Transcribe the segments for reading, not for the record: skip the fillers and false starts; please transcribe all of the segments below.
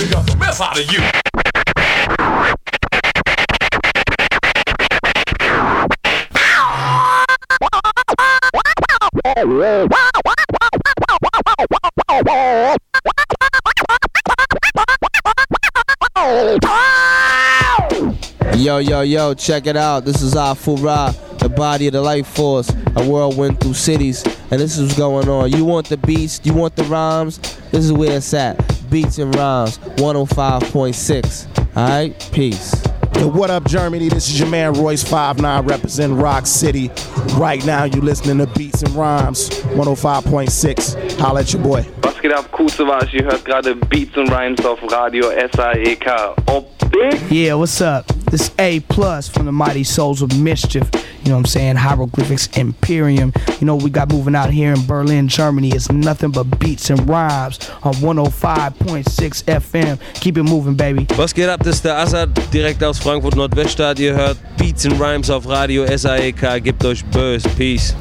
got the mess out of you. Yo, check it out. This is Afura, the body of the life force, a whirlwind through cities, and this is what's going on. You want the beats, you want the rhymes, this is where it's at. Beats and Rhymes, 105.6. Alright, peace. Yo, what up, Germany? This is your man Royce 5'9", representing Rock City. Right now, you listening to Beats and Rhymes, 105.6. Holla at your boy. Was geht ab, Kuzewasch? Ihr hört gerade Beats and Rhymes auf Radio SAEK. Yeah, what's up? This is A+ from the Mighty Souls of Mischief. You know what I'm saying? Hieroglyphics Imperium. You know what we got moving out here in Berlin, Germany. It's nothing but Beats and Rhymes on 105.6 FM. Keep it moving, baby. Was geht ab? Das ist der Assad, direkt aus Frankfurt Nordweststadt. Ihr hört Beats and Rhymes auf Radio SAEK. Gebt euch böse. Peace.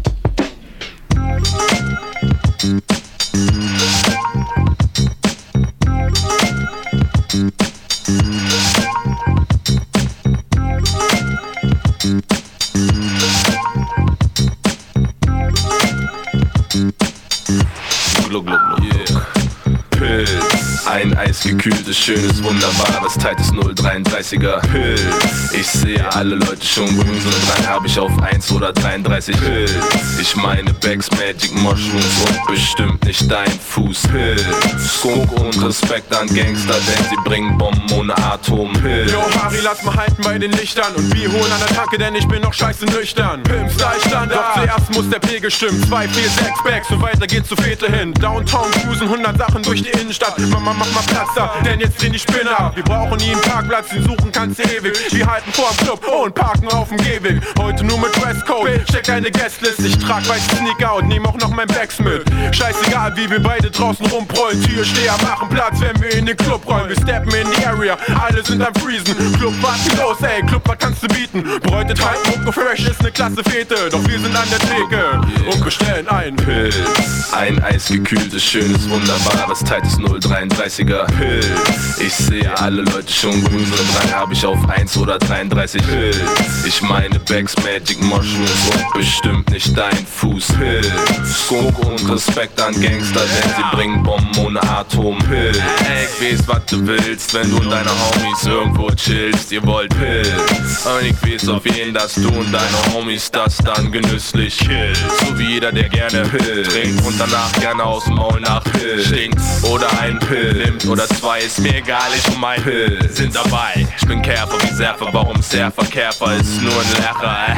Ein eisgekühltes, schönes, wunderbares, tightes 033er Pilz. Ich sehe alle Leute schon grün, so dran hab ich auf 1 oder 33 Pilz. Ich meine Bags, Magic Mushrooms und bestimmt nicht dein Fußpilz. Skunk und Respekt an Gangster, denn sie bringen Bomben ohne Atompilz. Yo, Harry, lass mal halten bei den Lichtern und Bier holen an der Tanke, denn ich bin noch scheiße nüchtern. Pimp-Style Standard, doch zuerst muss der Pegel stimmen. 2, 4, 6 Bags und weiter geht's zu Viertel hin. Downtown cruisen, 100 Sachen durch die Innenstadt. Mama, mach mal Platz da, denn jetzt drehen die Spinner ab. Wir brauchen nie einen Parkplatz, den suchen kannst du ewig. Wir halten vorm Club und parken auf dem Gehweg. Heute nur mit Dresscode, check eine Guestlist. Ich trag weiße Sneaker und nehm auch noch mein Bags mit. Scheißegal, wie wir beide draußen rumprollen. Türsteher machen Platz, wenn wir in den Club rollen. Wir steppen in die Area, alle sind am Freezen. Club, was los, ey, Club, was kannst du bieten? Bräute halt, Mucke fresh ist ne klasse Fete. Doch wir sind an der Theke und bestellen einen Pilz. Ein eisgekühltes, schönes, wunderbares, tightes 033er Pilz. Ich sehe alle Leute schon grün, so dran hab ich auf 1 oder 33 Pilz. Ich meine Bags, Magic Mushrooms und bestimmt nicht dein Fußpilz. Skunk und Respekt an Gangster, denn sie bringen Bomben ohne Atompilz. Ey, ich weiß, was du willst, wenn du und deine Homies irgendwo chillst. Ihr wollt Pilz. Und ich weiß auf jeden, dass du und deine Homies das dann genüsslich killt. So wie jeder, der gerne Pilz trinkt und danach gerne aus dem Maul nach Pilz stinkt. Oder ein Pill nimmt oder 2, ist mir egal, ich und mein Pill sind dabei. Ich bin Käfer wie Surfer, warum Surfer Käfer ist nur ein Lacher.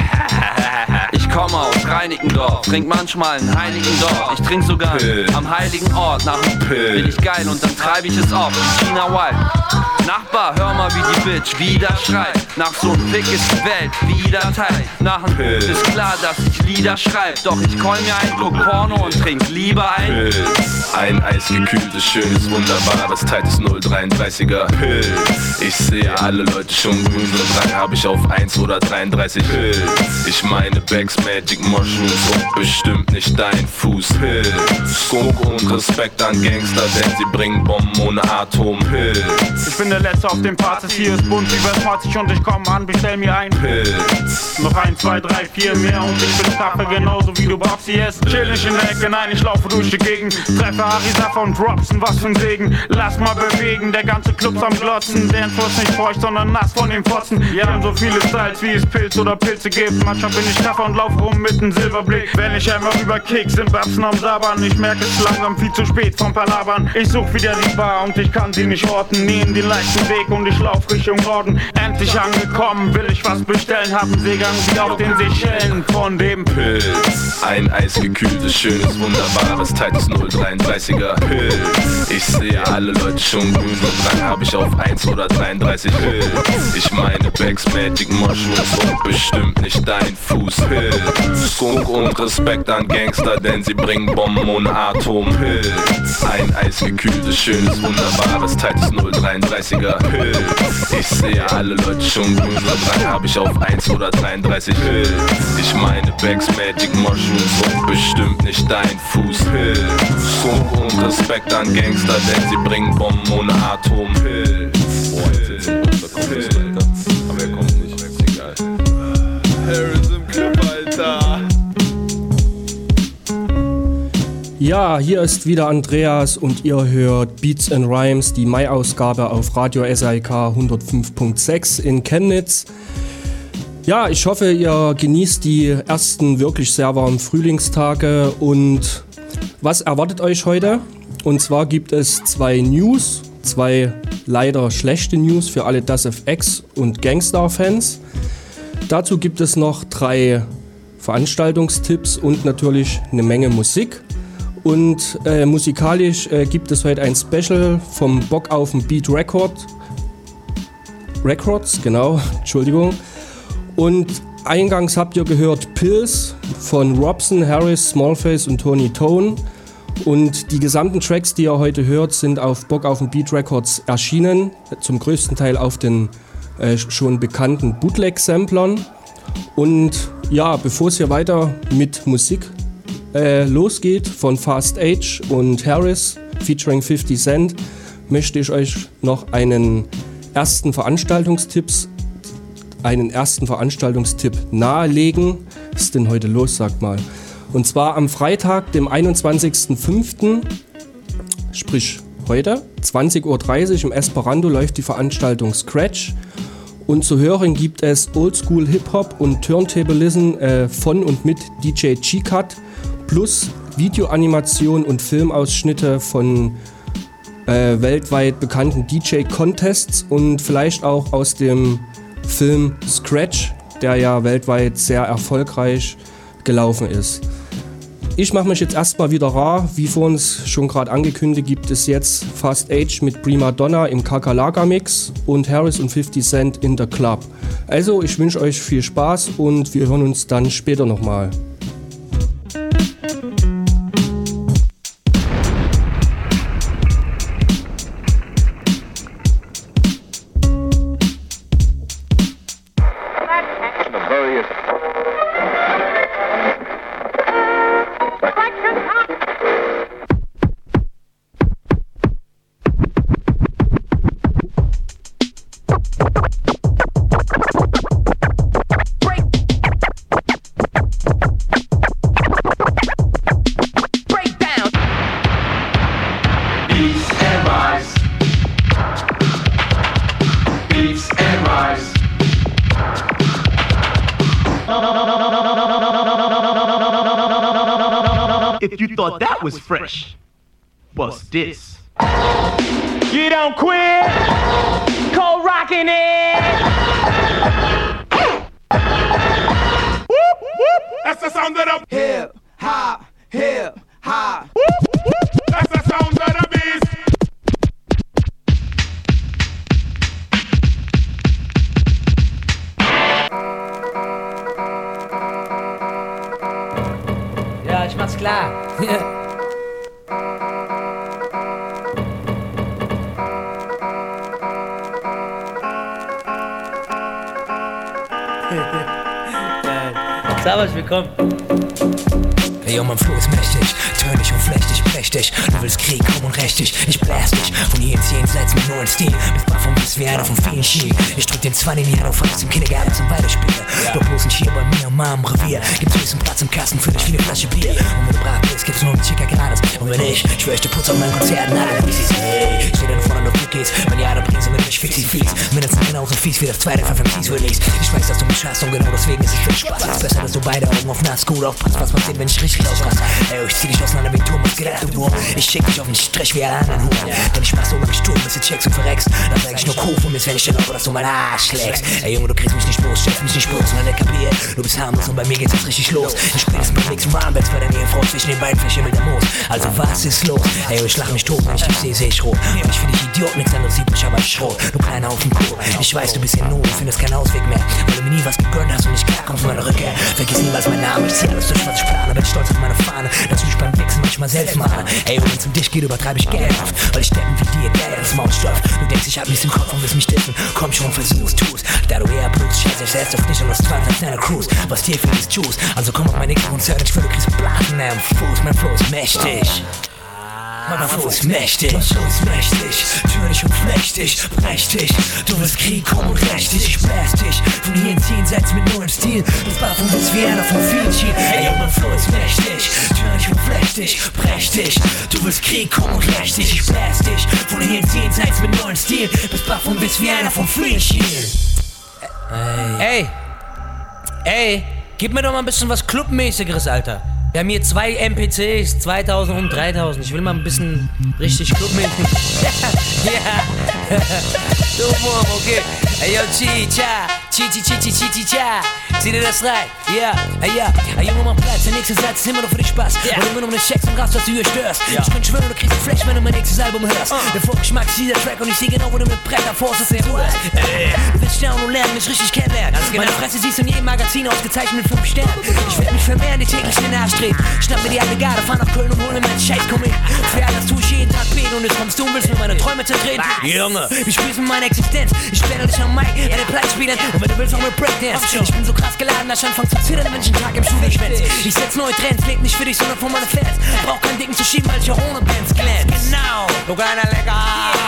Ich komme aus Reinickendorf, trink manchmal einen heiligen Dorf. Ich trink sogar am heiligen Ort. Nach dem bin ich geil und dann treib ich es auf. China Wild. Nachbar, hör mal wie die Bitch wieder schreit. Nach so'n Fick ist die Welt wieder Teil. Nach dem ist klar, dass ich Lieder schreib. Doch ich call mir ein, guck Porno und trink lieber ein Pilz. Ein eisgekühltes, schönes, wunderbares, tightes 033er Pilz. Ich sehe alle Leute schon grün, so dran hab ich auf 1 oder 33 Pilz. Ich meine Bags, Magic Mushrooms und bestimmt nicht dein Fußpilz. Skunk und Respekt an Gangster, denn sie bringen Bomben ohne Atompilz. Ich bin der Letzte auf dem Party, hier ist bunt wie bei 20 und ich komm an, bestell mir ein Pilz. Noch 1, 2, 3, 4 mehr und ich bin Tafel, genauso wie du Boxy ist. Chill nicht in der Ecke, nein, ich laufe durch die Gegend. Treffe Harry Saffer und Dropsen, was für ein Segen. Lass mal bewegen, der ganze Club's am Glotzen. Der Entwurf nicht feucht, sondern nass von dem Fotzen. Wir haben so viele Styles, wie es Pilz oder Pilze gibt. Manchmal bin ich Kaffer und lauf rum mit nem Silberblick. Wenn ich einfach überkick, sind Babsen am Sabern. Ich merke es langsam viel zu spät vom Palabern. Ich such wieder die Bar und ich kann sie nicht orten. Nehmen den leichten Weg und ich lauf Richtung Norden. Endlich angekommen, will ich was bestellen. Hab einen Seegang wie auf den Seychellen von dem Pilz. Ein eisgekühltes, schönes, wunderbares, tightes 033er Pilz. Ich sehe alle Leute schon grün, so dran hab ich auf 1 oder 33 Pilz. Ich meine Bags, Magic Mushrooms und bestimmt nicht dein Fußpilz. Skunk und Respekt an Gangster, denn sie bringen Bomben ohne Atompilz. Ein eisgekühltes, schönes, wunderbares, tightes 033er Pilz. Ich sehe alle Leute schon schon Grusel, hab ich auf 1 oder 33 Pilz. Ich meine Bags, Magic Mushrooms und bestimmt nicht dein Fußpilz. Funk und Respekt an Gangster, denn sie bringen Bomben ohne Atompilz. Aber er kommt nicht, ist egal. Harris im Club, Alter. Ja, hier ist wieder Andreas und ihr hört Beats and Rhymes, die Mai-Ausgabe auf Radio SAIK 105.6 in Chemnitz. Ja, ich hoffe, ihr genießt die ersten wirklich sehr warmen Frühlingstage. Und was erwartet euch heute? Und zwar gibt es 2 News, 2 leider schlechte News für alle Das FX und Gangstar-Fans. Dazu gibt es noch 3 Veranstaltungstipps und natürlich eine Menge Musik. Und musikalisch gibt es heute ein Special vom Bock auf den Beat Records, genau, Entschuldigung. Und eingangs habt ihr gehört Pills von Robson, Harris, Smallface und Tony Tone. Und die gesamten Tracks, die ihr heute hört, sind auf Bock auf den Beat Records erschienen. Zum größten Teil auf den schon bekannten Bootleg-Samplern. Und ja, bevor es hier weiter mit Musik losgeht von Fast Age und Harris featuring 50 Cent, möchte ich euch noch einen ersten Veranstaltungstipp nahelegen. Was ist denn heute los, sagt mal? Und zwar am Freitag, dem 21.05., sprich heute, 20.30 Uhr im Esperanto läuft die Veranstaltung Scratch. Und zu hören gibt es Oldschool Hip-Hop und Turntablism von und mit DJ G-Cut plus Videoanimation und Filmausschnitte von weltweit bekannten DJ-Contests und vielleicht auch aus dem Film Scratch, der ja weltweit sehr erfolgreich gelaufen ist. Ich mache mich jetzt erstmal wieder rar. Wie vorhin schon gerade angekündigt, gibt es jetzt Fast Age mit Prima Donna im Kakerlaka-Mix und Harris und 50 Cent in the Club. Also, ich wünsche euch viel Spaß und wir hören uns dann später nochmal. If you thought that was fresh, bust this. You don't quit, cold rockin' it. Whoop, whoop. That's the sound of the hip hop, hip hop. Whoop, whoop. That's the sound of the beast. Ja, ich mach's klar. Servus, willkommen. Ey, yo, mein Flow ist mächtig, tönig und flechtig, prächtig. Du willst Krieg, komm und räch dich. Ich blast dich von hier ins Jenseits mit neuen Stil. Mit Buff und Biss wie einer von vielen Ski. Ich drück den 20 in die Hand auf Fass im Kindergarten zum Weiterspielen. Doch bloß nicht hier bei mir am Arm Revier. Gibt's höchsten Platz im Kasten für dich wie eine Flasche Bier. Und wenn du brav bist, gibt's nur mit Chica Granadas. Und wenn ich schwör ich dir Putz auf meinen Konzerten. Alle wie sie's, hey, ich steh dann vorne auf Cookies. Wenn ja, dann bringen sie mit mich fix, fies. Mindestens genauso fies wie das zweite von MCs Release. Ich weiß, dass du mich hast und genau deswegen ist es viel Spaß. Es ist besser, dass du beide Augen auf nass gut aufpasst. Was passiert, wenn ich richtig ausraste? Ey, ich zieh dich auseinander wie Turm, gedacht du nur. Ich schick dich auf den Strich wie alle anderen Huren. Denn ich mach so lange Sturm, bis du checkst und verreckst. Dann sag ich nur Kuh von mir, wenn ich dir glaube, dass du mein Arsch schlägst. Ey Junge, du kriegst mich nicht los, check mich nicht bloß, sondern der kapiert. Du bist harmlos und bei mir geht's jetzt richtig los. Ich spätestens beim nächsten Mal, wenn's bei der Ehefrau zwischen den beiden verschimmelt der Moos. Also was ist los? Ey, ich lach mich tot, wenn ich dich sehe, seh ich rot. Und ich find dich Idiot, nix anderes übrig, aber ich Schrot. Du kleiner Haufen Koh. Ich weiß, du bist in Not, du findest keinen Ausweg mehr. Weil du mir nie was gegönnt hast und nicht klar kommst von meiner Rückkehr. Vergiss niemals meinen Namen, ich zieh alles durch, was ich plane. Bin stolz auf meine Fahne, dass du dich beim Wichsen manchmal selbst mahne. Ey, Ey, und wenn's um dich geht, übertreibe ich Geld oft. Weil ich steppen wie dir, der das Maul stopft. Du denkst, ich hab nichts im Kopf und willst mich dissen. Komm schon, versuch's, tu's. Da du eher blutst, scheiß ich selbst auf dich und das Zweifel als deiner Cruise. Was dir für ist Juice. Also komm auf meine Konzert, ich will, du kriegst Blasen am Fuß. Mein Flow ist mächtig. Mein Flow ist mächtig, mein Flow ist mächtig, türlich und flechtig, prächtig. Du willst Krieg, komm und rächt dich, ich blast dich. Von hier ins Jenseits mit neuem Stil, bis bald von bis wie einer von vielen Schienen. Ey, mein Flow ist mächtig, türlich und flechtig, prächtig. Du willst Krieg, komm und rächt dich, ich blast dich. Von hier ins Jenseits mit neuem Stil, bis bald von bis wie einer von vielen Schienen. Ey, gib mir doch mal ein bisschen was Clubmäßigeres, Alter. Wir haben hier 2 MPCs, 2000 und 3000. Ich will mal ein bisschen richtig clubmäßig. Ja. So, Mom, okay. Ey, yo, Chicha. Zieh dir das rein, Ey, Junge, mach Platz, der nächste Satz ist immer nur für dich Spaß. Und immer nur um den Checks und Rast, was du hier störst. Ich kann schwören, du kriegst ein Flash, wenn du mein nächstes Album hörst. Der Vorgeschmack ist dieser Track und ich seh genau, wo du mit Bretter forst, du willst staunen und lernen, mich richtig kennenlernen. Meine Fresse siehst du in jedem Magazin ausgezeichnet mit 5 Sternen. Ich werd mich vermehren, die täglich in den Arsch treten. Schnapp mir die alte Garde, fahr nach Köln und hol mir meinen Scheiß, komm hin. Für alles tu ich jeden Tag beten und jetzt kommst du und willst mir meine Träume zertreten. Junge, ich spiel's mit meiner Existenz. Ich blende dich am Mic, an den Plattenspielern. Und wenn du willst, auch mit Breakdance. Ich bin so krass geladen, dass ich anfang zu zittern, wenn ich einen Tag im Studio schwänz. Ich setz neue Trends, leb nicht für dich, sondern für meine Fans. Brauch keinen Dicken zu schieben, weil ich auch ohne Bands glänz. Genau, du kleiner Lecker.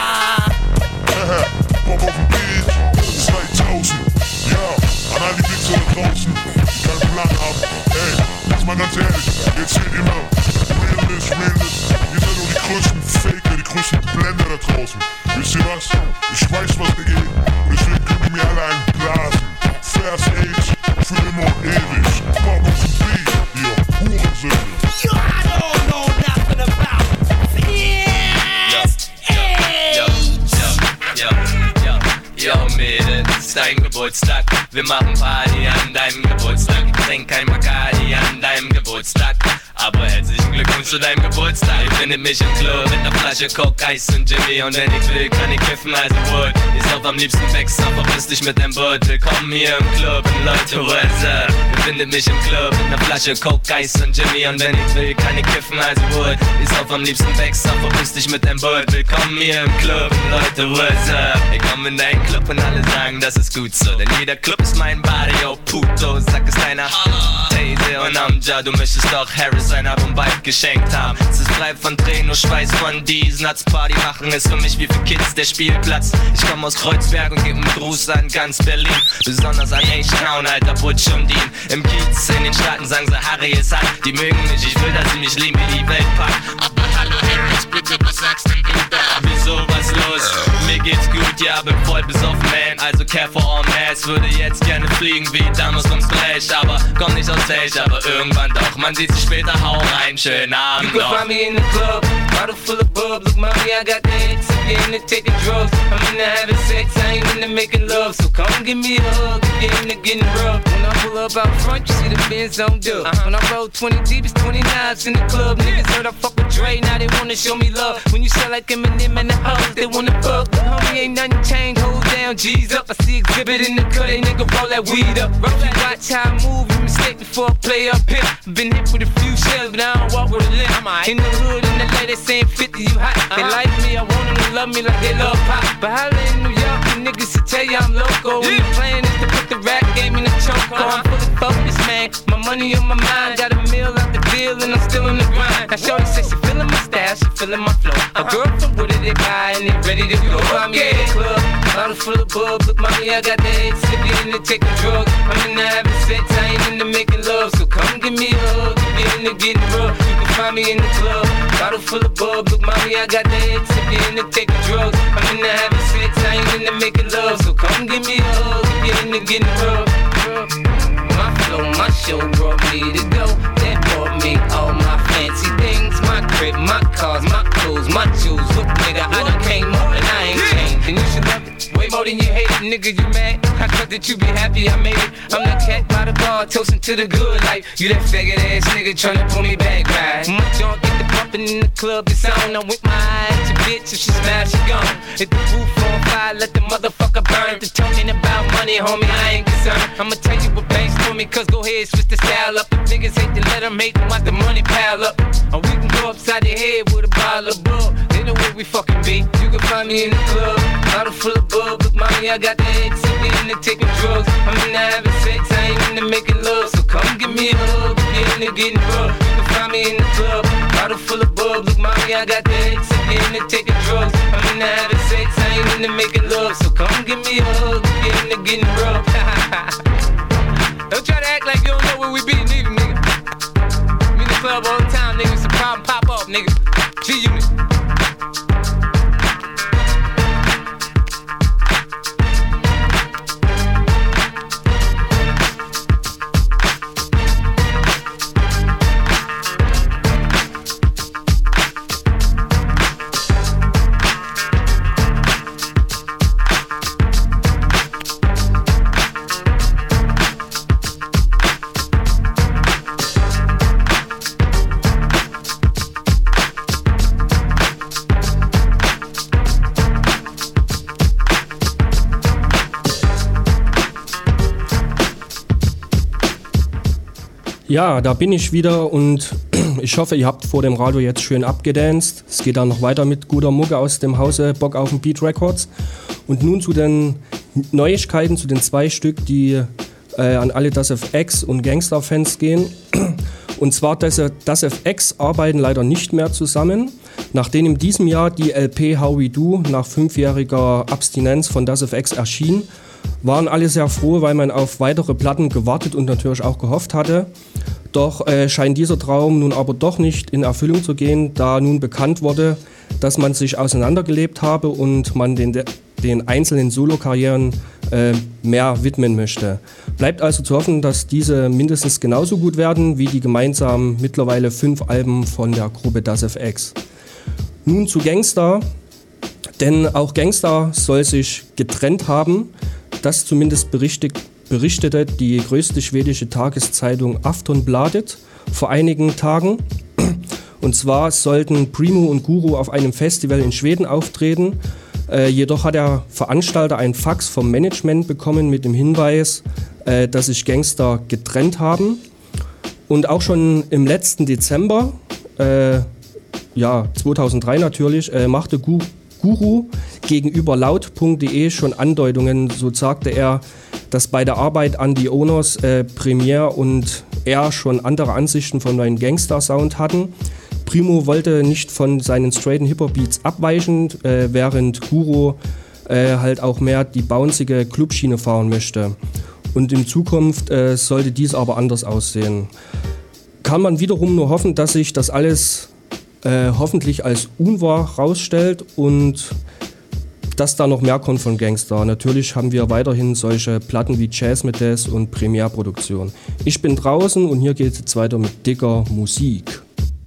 Bob auf dem Beat, 2000. Ja, an all die Wichser da draußen, die keinen Plan haben. Ey, jetzt mal ganz ehrlich, jetzt seht ihr mal. Realness, ihr seid doch die größten Faker, die größten Blender da draußen. Wisst ihr was? Ich weiß, was da geht. Und deswegen könnt ihr mir alle einen blasen. Fast Age, für immer und ewig. Bob auf dem Beat, ihr Hurensöhne. You don't know nothing about Fast Yo, Mädel, ist dein Geburtstag. Wir machen Party an deinem Geburtstag. Ich trink kein Bacardi an deinem Geburtstag. Aber herzlichen Glückwunsch zu deinem Geburtstag. Ich finde mich im Club mit einer Flasche Coke, Eis und Jimmy. Und wenn ich will, kann ich kiffen, also Wood. Ich sauf am liebsten Becks, aber verpiss dich mit deinem Boot. Willkommen hier im Club und Leute, what's up? Ich finde mich im Club mit einer Flasche Coke, Eis und Jimmy. Und wenn ich will, kann ich kiffen, also Wood. Ich sauf am liebsten Becks, aber verpiss dich mit deinem Boot. Willkommen hier im Club und Leute, what's up? Ich komm in deinen Club und alle sagen, das ist gut so. Denn jeder Club ist mein Body, oh puto. Sag es deiner Taser und Amja, du möchtest doch Harris ein Album bald geschenkt haben. Es ist frei von Tränen, nur Schweiß von diesen Nuts. Party machen ist für mich wie für Kids der Spielplatz. Ich komm aus Kreuzberg und geb einen Gruß an ganz Berlin. Besonders an H-Town, alter Butch und Dean. Im Kiez in den Staaten sagen sie, Harry ist hart. Die mögen mich, ich will, dass sie mich lieben wie die Weltpark. Aber hallo Harris, bitte, was sagst denn du da? Wieso, was los? Mir geht's gut, ja, bin voll besoffen, man. Also careful on mass, würde jetzt gerne fliegen wie damals vom Splash. Aber komm nicht aus Stage, aber irgendwann doch. Man sieht sich später, hau rein, schönen Abend You can find me in the club, bottle full of bub. Look, mommy, I got the hits, I'm into taking drugs. I'm into having sex, I ain't into making love. So come give me a hug, if you're into getting rough. When I pull up out front, you see the Benz on dub. When I roll 20 deep, it's 29s in the club. Niggas heard I fuck with Dre, now they wanna show me love. When you sell like Eminem and the hoes, they wanna fuck. But homie, ain't nothing changed, hold down, G's up. I see exhibit in the cut, they nigga roll that weed up. Roll that, watch how I move, you mistake before I play up here. Been hit with a few shells, but I don't walk with a limp. In the hood, in the lady saying 50, you hot. They like me, I want them to love me like they love pop. But holla in New York, the niggas will tell you I'm loco. And the plan is to put the rap game in the choke. I'm fully focused, man. My money on my mind, got a meal out the deal, and I'm still on the grind. Now shorty says she feeling my style, she feeling my flow. A girl from Wooded, they buy, and they ready to go. I'm in the club, bottle full of bub. Look, mommy, I got the head sippy into taking drugs. I'm into having sex, I ain't into making love. So come give me a hug, if you're into getting rough. You can find me in the club, bottle full of bub. Look, mommy, I got the head sippy into taking drugs. I'm into having sex, I ain't into making love. So come give me a hug, if you're into getting rough. My flow, my show brought me to go. That brought me all my fancy things. My crib, my cars, my clothes, my jewels. Look, nigga, I done came up and I ain't changed. And you should love it way more than you hate it, nigga, you mad? I thought that you be happy I made it. I'm that cat by the bar, toasting to the good life. You that faggot ass nigga tryna pull me back, right? My junk get the bumpin' in the club, it's on. I'm with my eyes, your bitch, if she smash, she gone. If the roof on fire, let the motherfucker burn. If they're talking about money, homie, I ain't concerned. I'ma tell you what banks for me, cause go ahead, switch the style up. If niggas hate to let them hate them, watch the money pile up. Or we can go upside the head with a bottle of bug. They know where we fucking be. You can find me in the club, bottle full of bug. Look, mommy, I got the X, I'm into taking drugs. I'm into having sex, I ain't into making love. So come give me a hug, get into getting rough. You can find me in the club, bottle full of bug. Look, mommy, I got the X, I'm into taking drugs. I'm into having sex, I ain't into making love. So come give me a hug, get into getting rough. Don't try to act like you don't know where we be, nigga. We in the club all the time, nigga. Some problem pop up, nigga. G-Unit. Ja, da bin ich wieder und ich hoffe, ihr habt vor dem Radio jetzt schön abgedanced. Es geht dann noch weiter mit guter Mucke aus dem Hause Bock auf den Beat Records. Und nun zu den Neuigkeiten, zu den 2 Stück, die an alle Das FX und Gangster-Fans gehen. Und zwar Das FX arbeiten leider nicht mehr zusammen. Nachdem in diesem Jahr die LP How We Do nach 5-jähriger Abstinenz von Das FX erschien, waren alle sehr froh, weil man auf weitere Platten gewartet und natürlich auch gehofft hatte. Doch scheint dieser Traum nun aber doch nicht in Erfüllung zu gehen, da nun bekannt wurde, dass man sich auseinandergelebt habe und man den einzelnen Solo-Karrieren mehr widmen möchte. Bleibt also zu hoffen, dass diese mindestens genauso gut werden wie die gemeinsamen mittlerweile 5 Alben von der Gruppe Das FX. Nun zu Gangster, denn auch Gangster soll sich getrennt haben. Das zumindest berichtete die größte schwedische Tageszeitung Aftonbladet vor einigen Tagen. Und zwar sollten Primo und Guru auf einem Festival in Schweden auftreten. Jedoch hat der Veranstalter einen Fax vom Management bekommen mit dem Hinweis, dass sich Gangster getrennt haben. Und auch schon im letzten Dezember, 2003 natürlich, machte Guru gegenüber laut.de schon Andeutungen. So sagte er, dass bei der Arbeit an die Owners Premier und er schon andere Ansichten von neuen Gangster-Sound hatten. Primo wollte nicht von seinen straighten Hip-Hop-Beats abweichen, während Guru halt auch mehr die bouncige Clubschiene fahren möchte. Und in Zukunft sollte dies aber anders aussehen. Kann man wiederum nur hoffen, dass sich das alles hoffentlich als unwahr rausstellt und dass da noch mehr kommt von Gangster. Natürlich haben wir weiterhin solche Platten wie Jazz mit Des und Premierproduktion. Ich bin draußen und hier geht es jetzt weiter mit dicker Musik.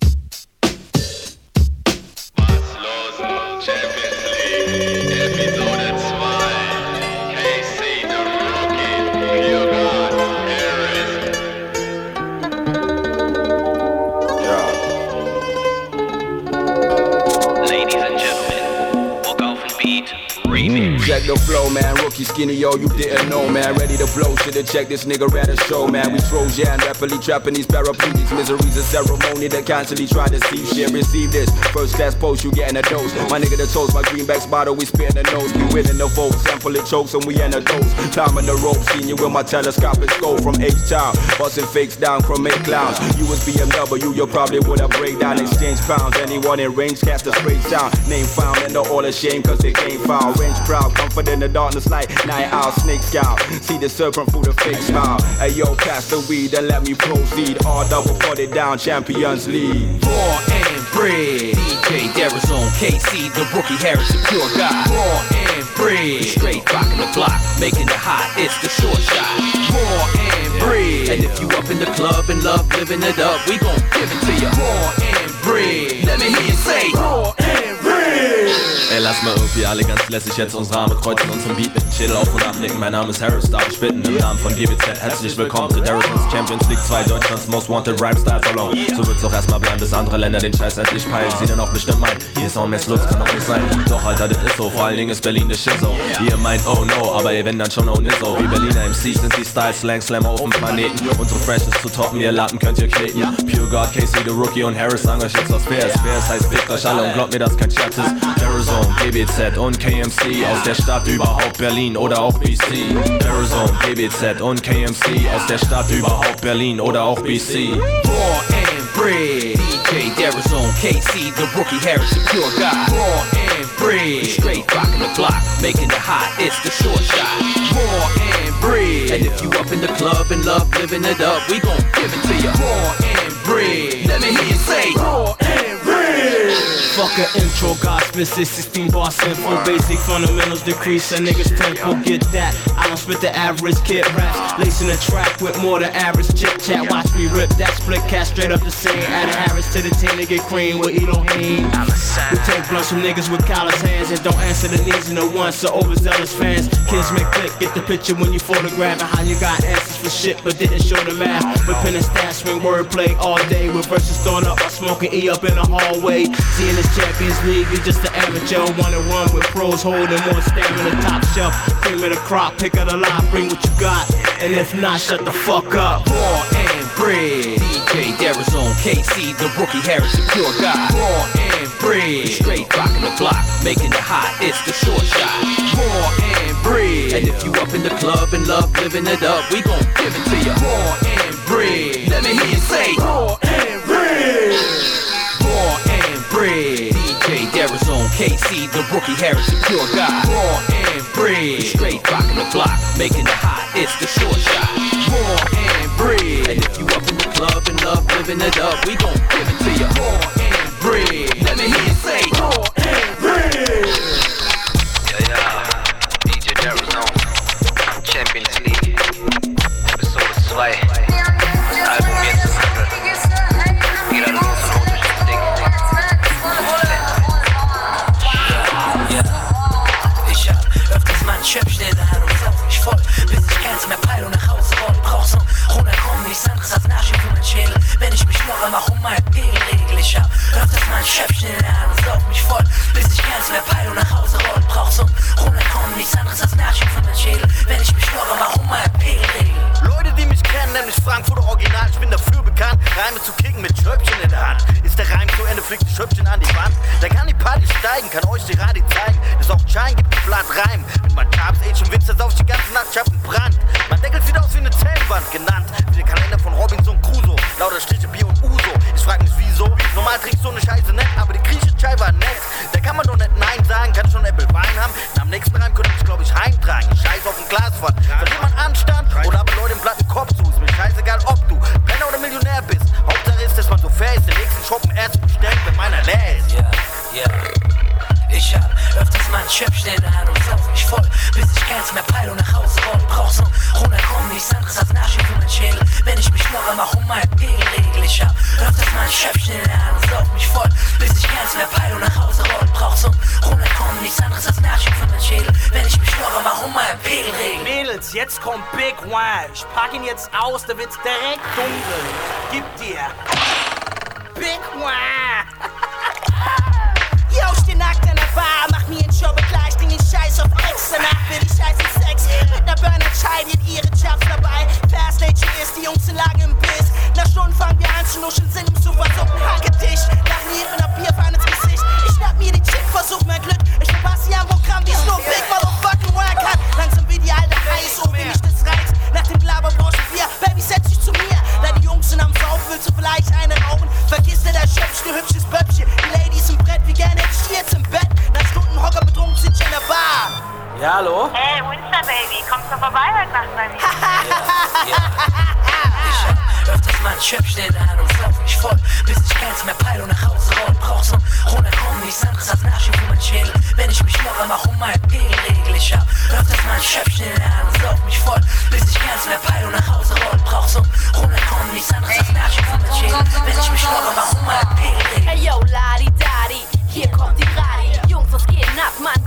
Check the flow, man. Rookie skinny, yo, you didn't know, man. Ready to blow, should've checked this nigga at a show, man. We Trojan, rapidly trapping these paraplegics. Misery's a ceremony that constantly try to see shit. Receive this first class post, you getting a dose. My nigga the toast, my greenbacks bottle, we spin the nose. We winning the vote, sample it chokes, and we in a dose. Time in the rope, seen you with my telescopic scope from H-Town. Busting fakes down, chromate clowns. You was BMW, you probably would have break down, exchange pounds. Anyone in range, cast a straight sound. Name found, and the all ashamed, cause they can't foul. Range proud, comfort in the darkness like night owl, snake scowl. See the serpent through the fake smile. Hey yo, pass the weed and let me proceed. All double put it down, Champions League. Raw and bred. DJ Derazone, KC, the rookie Harris, the pure guy. Raw and bred. Straight rockin' the block, making it hot, it's the short shot. Raw and bred. And if you up in the club and love living it up, we gon' give it to you. Raw and bred. Let me hear you say raw and bred. En las mal irgendwie alle ganz lässig, jetzt unsere Arme kreuzen uns im Beat mit dem Schädel auf und abnicken. Mein Name ist Harris, darf ich bitten im Namen von GBZ. Herzlich willkommen zu Darrisons Champions League 2, Deutschlands Most Wanted Rhyme Style Salon. So wird's auch erstmal bleiben, bis andere Länder den Scheiß endlich peilen. Sie dann auch bestimmt meinen, hier ist noch mehr Lust, kann doch nicht sein. Doch Alter, das ist so, vor allen Dingen ist Berlin das Shizzo. Ihr meint oh no, aber ihr wenn dann schon oh nizzo. Wie Berliner MCs sind die Style, Slang, Slammer auf dem Planeten. Unsere Fresh ist zu toppen, ihr Lappen könnt ihr kneten. Pure God, Casey, the Rookie und Harris sagen euch jetzt was Fairs. Fairs heißt fickt euch alle und glaubt mir, dass kein Scherz ist. Terrorzone, GBZ und KMC aus der Stadt überhaupt Berlin oder auch BC. Terrorzone, GBZ und KMC aus der Stadt überhaupt Berlin oder auch BC. Raw and bred, DJ Terrorzone, KC, the Rookie, Harris, the Pure God. Raw and bred, straight rockin' the block, making it hot, it's the short shot. Raw and bred, and if you up in the club and love living it up, we gon' give it to you. Raw and bred, let me hear you say raw and bred. Fuck a intro, God spit 16 bars simple. Basic fundamentals decrease a nigga's tempo. Get that, I don't spit the average kid raps. Lacing the track with more than average chit chat. Watch me rip that split cat straight up the scene. Add Harris to the team to get cream with Elohim. We take blunts from niggas with callous hands and don't answer the needs of the ones so overzealous fans. Kids make click, get the picture when you photographing how you got answers for shit but didn't show the math. With pen and stats, swing wordplay all day with verses thrown up by smoking E up in the hallway. Seeing this Champions League, you're just an amateur. Wanna run with pros holding more stamina, top shelf. Cream of the crop, pick of the lot, bring what you got. And if not, shut the fuck up. Raw and bred, DJ Terrorzone, KC, the Rookie, Harris, the Pure God. Raw and bred, straight rockin' the block, making it hot, it's the short shot. Raw and bred, and if you up in the club and love living it up, we gon' give it to you. Raw and bred, let me hear you say raw and bred. Raw and bred, DJ Terrorzone, KC, the Rookie, Harris, the Pure God. Raw and bred, straight rockin' the block, making it hot, it's the short shot. Raw and bred, and if you up in the club and love living it up, we gon' give it to you. Raw and bred, let me hear you say raw and bred. Ja, DJ Terrorzone, Champions League, Episode 2. Das Album jetzt ist jeder los und holt euch das Ding. Ich hab öfters mal ein Schöpfchen in der Hand und sauf mich voll, bis ich keins mehr peil und nach Hause roll. Brauch so runterkommen, nichts anderes als Nachschieb für mein Schädel. Wenn ich mich noch einmal mein Pegelregel, ich hab öfters mal ein Schöpfchen in der Hand und sauf mich voll, bis ich keins mehr peil und nach Hause roll. Brauch so runterkommen, nichts anderes als Nachschieb für mein Schädel. Wenn ich mich noch einmal mein Pegelregel. Leute, die mich kennen, nämlich Frankfurter Original, ich bin dafür bekannt, Reime zu kicken mit Schöpfchen in der Hand. Ist der Reim zu Ende, fliegt die Schöpfchen an die Wand. Da kann die Party steigen, kann euch die Radi zeigen. Ist auch Schein, gibt ein Blatt Reim. Mit meinem Carbs, Age und Witz, das auf die ganze Nacht, ich hab einen Brand. Mein Deckel sieht aus wie eine Zellwand, genannt wie der Kalender von Robinson Crusoe. Lauter Striche, Bier und Uso. Ich frag mich wieso, normal trinkst so eine Scheiße nett, aber die griechische Chai war nett. Da kann man doch nicht Nein sagen, kann schon Apple Wein haben. Nach dem nächsten Reim könnte ich, glaub ich, heimtragen. Ich scheiß auf den Glaswand. Verliert man Anstand oder aber Leute im platten Kopf zu. Ist mir scheißegal, ob du Penner oder Millionär bist. Hauptsache ist, dass man so fair ist, den nächsten Shoppen erst bestellt, wenn meiner leer ist. Ja. Ich hab öfters mal ein Schöpfchen in der Hand und sauf mich voll, bis ich keins mehr peil und nach Hause roll. Brauch so runterkommen, nichts anderes als Nachschieb für mein Schädel. Wenn ich mich noch einmal mein Pegelregel, ich hab öfters mal ein Schöpfchen in der Hand und sauf mich voll, bis ich keins mehr peil und nach Hause roll. Brauch so runterkommen, nichts anderes als Nachschieb für mein Schädel. Wenn ich mich noch einmal mein Pegelregel. Mädels, jetzt kommt Big One. Ich pack ihn jetzt aus, da wird's direkt dunkel. Gib dir. Big One. Yo, ich steh nackt in der Bar, mach mir einen Show gleich, den ich scheiß auf Ex. Danach will ich scheißen Sex. Mit ner Burner scheidet ihre Chaps dabei. Fast Late ist, die Jungs sind Lage im Biss. Nach Stunden fangen wir an zu nuscheln, sind im Sofa so Hackedicht. Lachen hier von der Bierfahne ins Gesicht. Ich schnapp mir die Chick, versuch mein Glück. Ich verpasse hier am Programm, die ist nur Big Motherfucking Work hat. Langsam wie die alte Eis, oh wie mich das reizt. Nach dem Glaber brauchst du Bier, Baby setz dich zu mir. Da die Jungs sind am Saufen, willst du vielleicht eine rauchen? Vergiss dir das Schöpfchen, hübsches Pöppchen. Die Ladies im Brett, wie gerne hätte ich die jetzt im Bett. Nach Stunden Hocker betrunken sind ich in der Bar. Ja, hallo? Hey, Winster Baby, kommst du vorbei heute Nacht bei mir? Ich hab öfters mal ein Schöpfchen in der Hand und sauf mich voll, bis ich keins mehr peil und nach Hause roll. Brauch so runterkommen, nichts anderes als Nachschieb für mein Schädel. Wenn ich mich noch einmal mein Pegelregel, ich hab öfters mal ein Schöpfchen in der Hand und sauf mich voll, bis ich keins mehr peil und nach Hause roll. Brauch so runterkommen, nichts anderes als Nachschieb für mein Schädel. Wenn ich mich noch einmal mein Pegelregel. Hey yo, Ladi Dadi, hier kommt die Radi. Jungs, was geht ab, Mann?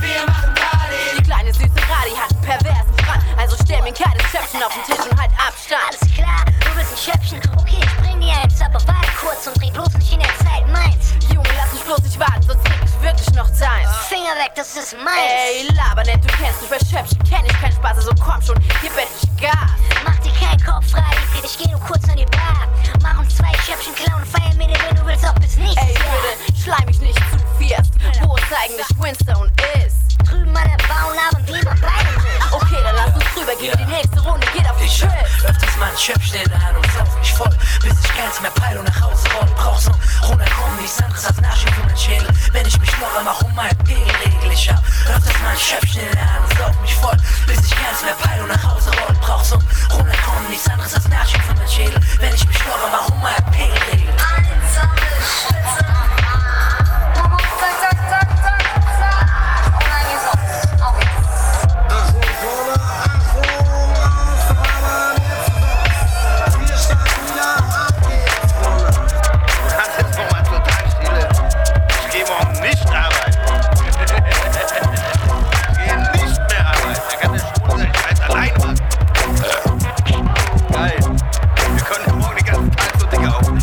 Finger weg, das ist meins. Ey, laber nicht, du kennst mich bei Schöpfchen, kenn ich keinen Spaß, also komm schon, gib endlich Gas. Mach dir keinen Kopf frei, ich geh nur kurz an die Bar. Mach uns 2 Schöpfchen klauen, feiern mit dir, wenn du willst, ob es nicht. Ey, bitte, schleim mich nicht zu fierst, wo es eigentlich Winstone ist. Drüben an der Bauernabend, wie man beide ist. Okay, dann lass uns drüber gehen, die nächste Runde geht auf den Schiff. Öfters mal ein Schöpfchen in der Hand und sauf mich voll, bis ich keins mehr peil und nach Hause roll. Brauch so runterkommen, nichts anderes als Nachschieb für mein Schädel. Wenn ich mich schnorre, mach mein Pegel regel ich ab. Öfters mal ein Schöpfchen in der Hand und sauf mich voll, bis ich keins mehr peil und nach Hause roll. Brauch so runterkommen, nichts anderes als Nachschieb für mein Schädel. Wenn ich mich schnorre, mach mein Pegel regel. Einsammeln, Spitze am Arm. Zack, zack, zack, zack, zack. Und dann geht's los. Auf geht's. Nicht arbeiten. Gehen nicht mehr arbeiten. Er kann der Schule seinen Scheiß allein machen. Geil. Wir können morgen den ganzen Tag so Dinge aufnehmen.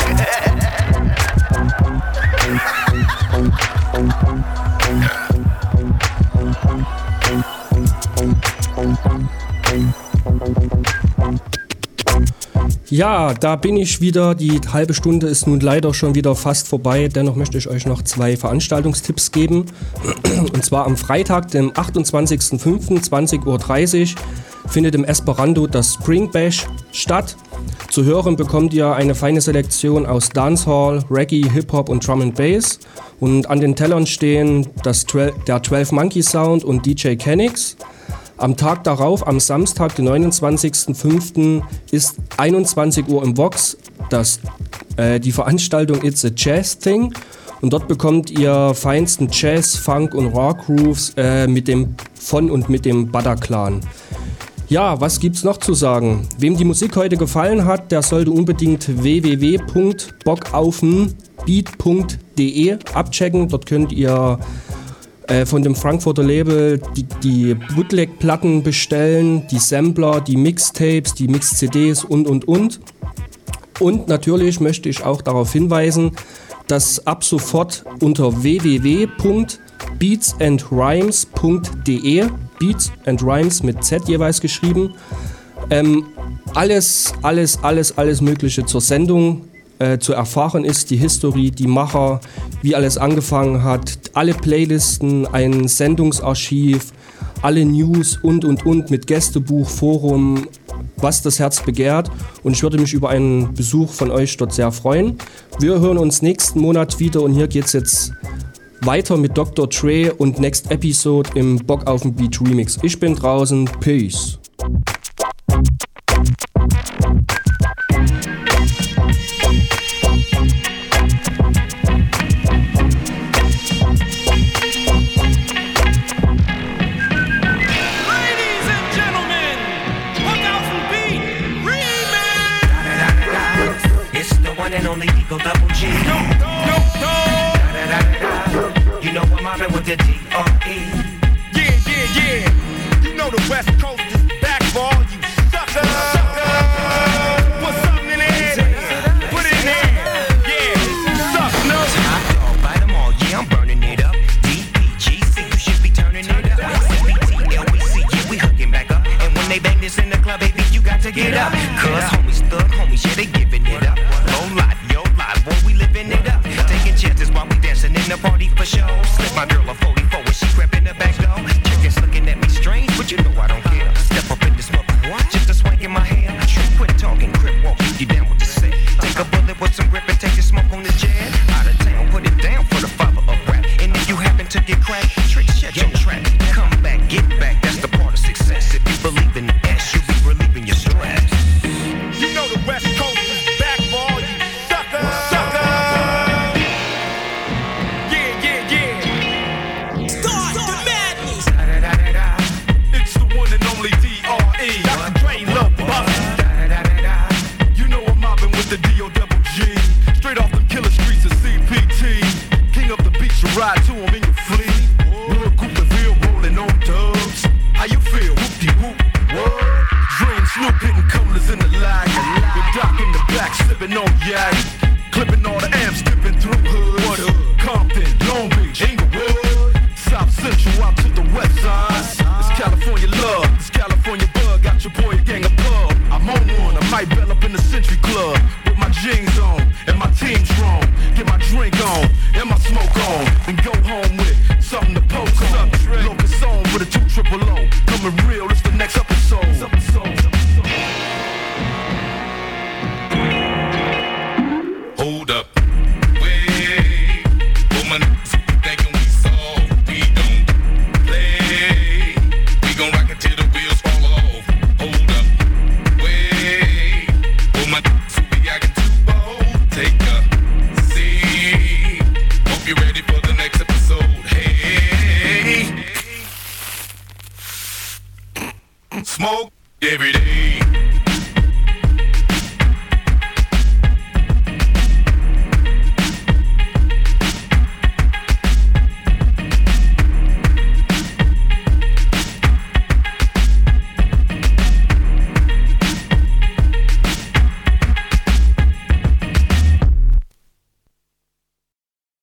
Ja, da bin ich wieder. Die halbe Stunde ist nun leider schon wieder fast vorbei. Dennoch möchte ich euch noch 2 Veranstaltungstipps geben. Und zwar am Freitag, dem 28.05. 20.30 Uhr findet im Esperanto das Spring Bash statt. Zu hören bekommt ihr eine feine Selektion aus Dancehall, Reggae, Hip-Hop und Drum and Bass. Und an den Tellern stehen der 12 Monkey Sound und DJ Kenix. Am Tag darauf, am Samstag, den 29.05. ist 21 Uhr im Vox die Veranstaltung It's a Jazz Thing. Und dort bekommt ihr feinsten Jazz, Funk und Rock Grooves mit dem Bataclan. Ja, was gibt's noch zu sagen? Wem die Musik heute gefallen hat, der sollte unbedingt www.bockaufenbeat.de abchecken. Dort könnt ihr von dem Frankfurter Label die Bootleg-Platten bestellen, die Sampler, die Mixtapes, die Mix-CDs und. Und natürlich möchte ich auch darauf hinweisen, dass ab sofort unter www.beatsandrhymes.de, Beats and Rhymes mit Z jeweils geschrieben, alles Mögliche zur Sendung zu erfahren ist, die History, die Macher, wie alles angefangen hat, alle Playlisten, ein Sendungsarchiv, alle News und mit Gästebuch, Forum, was das Herz begehrt. Und ich würde mich über einen Besuch von euch dort sehr freuen. Wir hören uns nächsten Monat wieder und hier geht's jetzt weiter mit Dr. Dre und Next Episode im Bock auf den Beat Remix. Ich bin draußen, Peace. And only Eagle Double G. You know I'm mobbing with the D.R.E. Yeah. You know the West Coast is back for all you suckers. Put something in there. Put it in there. Yeah. Suck, no. Top dog, bite them all. Yeah, I'm burning it up. DPGC, you should be turning it up. CBT, LBC, yeah, we hooking back up. And when they bang this in the club, baby, you got to get up. Cause homies, thug homies, yeah, they giving it up. Boy, we living it up, taking chances while we dancing in the party for show. Slip my girl a 44 when she crept in the back door. Chickens looking at me strange, but you know I don't care. Step up in this mother, what? Just a swank in my hair. Quit talking, crip walk, you down with the set. Take a bullet with some grip and take a smoke on the jet. Out of town, put it down for the father of rap. And if you happen to get cracked, trick, shut your trap. Come back, get back, that's the part of success. If you believe in the S, you'll be relieving your stress. You know the West Coast is back for all you suckers. The D.O.G. Straight off them killer streets of CPT. King up the beach, you ride to him in your fleet. Real Cooperville rolling on dubs. How you feel? Whoop-de-whoop. What? Dream Snoop hitting colors in the lag. With Doc in the back, sipping on yak.